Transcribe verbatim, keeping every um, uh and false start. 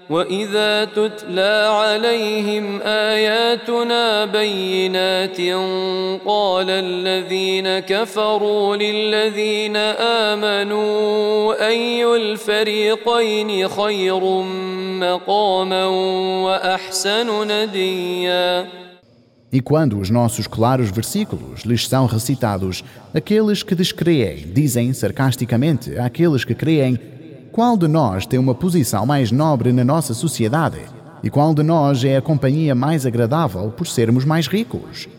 وإذا تتلى عليهم آياتنا بينات قال الذين كفروا للذين آمنوا أي الفريقين خير مقاما وأحسن نديا. E quando os nossos claros versículos lhes são recitados, aqueles que descreem dizem sarcasticamente àqueles que creem: qual de nós tem uma posição mais nobre na nossa sociedade? E qual de nós é a companhia mais agradável por sermos mais ricos?